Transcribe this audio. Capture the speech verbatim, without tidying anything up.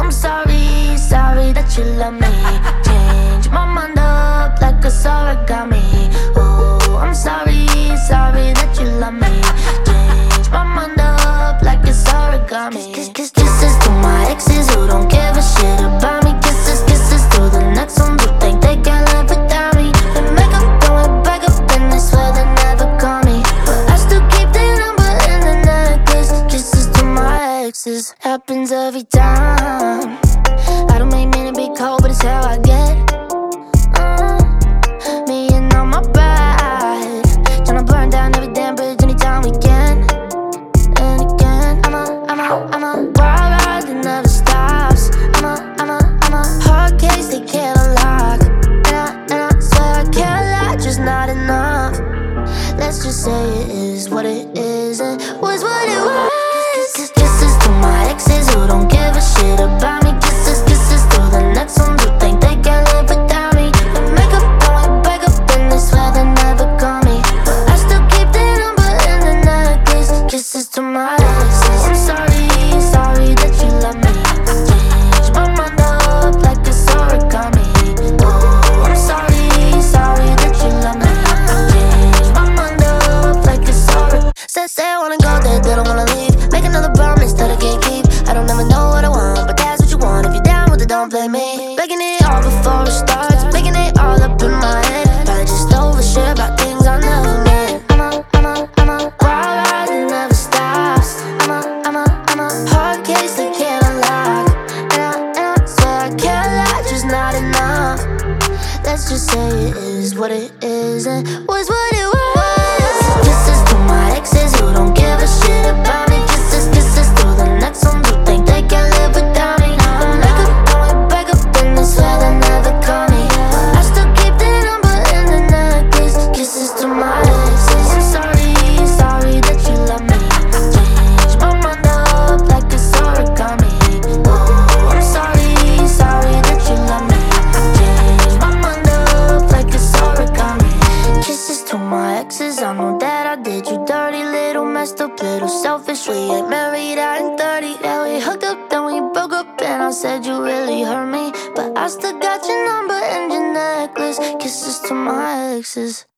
I'm sorry, sorry that you love me. Change my mind up like a origami. Oh, I'm sorry, sorry that you love me. Change my mind up like it's origami. Kiss, kiss, kisses to my exes who don't give a shit about me. Kisses, kisses to the next ones who think they can live without me. They make up, going back up, and they swear they never call me, but I still keep their number in the necklace. Kisses to my exes, happens every time. I don't make mean to be cold, but it's how I get. uh, Me and all my pride, tryna burn down every damn bridge anytime we can. And again, I'm a, I'm a, I'm a wild ride that never stops. I'm a, I'm a, I'm a hard case they can't unlock. And I, and I swear I can't lie, just not enough. Let's just say it is what it is and was what it was. Kisses to my exes who don't give a shit about me. Kisses, kisses to the next ones who think they can live without me. They make up, going back up, and they swear they never call me, but I still keep their number in the necklace. Kisses to my exes. I'm sorry, sorry that you love me. Change my mind up like it's origami. Oh, I'm sorry, sorry that you love me. Change my mind up like it's origami. Say, say I wanna go there, they don't wanna leave. Make another promise that I can't keep. I don't ever know what I want, but that's what you want. If you're down with it, don't blame me. Breaking it all before it starts, making it all up in my head. Probably just overshare about things I never meant. I'm a, I'm a, I'm a wild ride that never stops. I'm a, I'm a, I'm a hard case they can't unlock. And I, and I swear I can't lie, just not enough. Let's just say it is what it is and was what it was. Kisses to my exes who don't give a shit about me. Kisses, kisses to the next ones who think they can live without me. They make up, going back up, and they swear they never call me, but I still keep their number in the necklace. Kisses to my exes. I'm sorry, sorry that you love me. Change my mind up like it's origami. Oh, I'm sorry, sorry that you love me. Change my mind up like it's origami. Kisses to my exes, I know that I did you dirty. Little messed up, little selfish. We ain't married, I ain't thirty. Yeah, we hooked up, then we broke up, and I said you really hurt me, but I still got your number and your necklace. Kisses to my exes.